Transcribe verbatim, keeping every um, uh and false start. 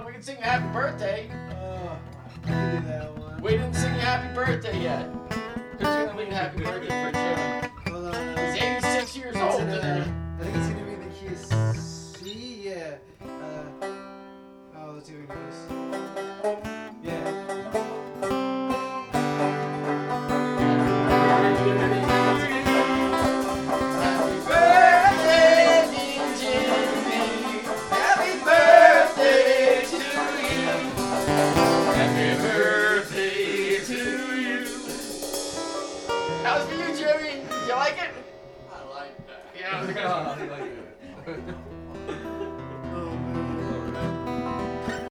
one. We can sing happy birthday. Oh, I can do that one. We didn't sing happy birthday yet. Who's gonna lead happy birthday for Jim? Hold on. He's eighty-six years It's old in, uh, today. I think it's gonna be the key of C. Yeah. Uh, oh, let's see what it goes.